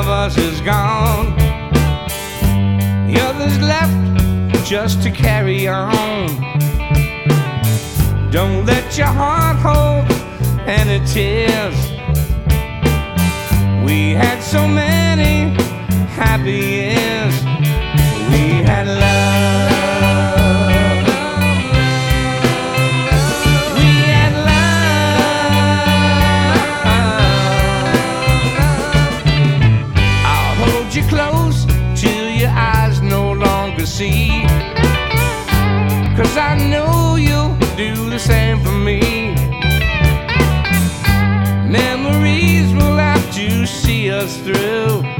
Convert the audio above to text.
of us is gone. The others left just to carry on. Don't let your heart hold any tears. We had so many happy years. We had love. We had love. I'll hold you close till your eyes no longer see, 'cause I know you'll do the same for me. Memories will have to see us through.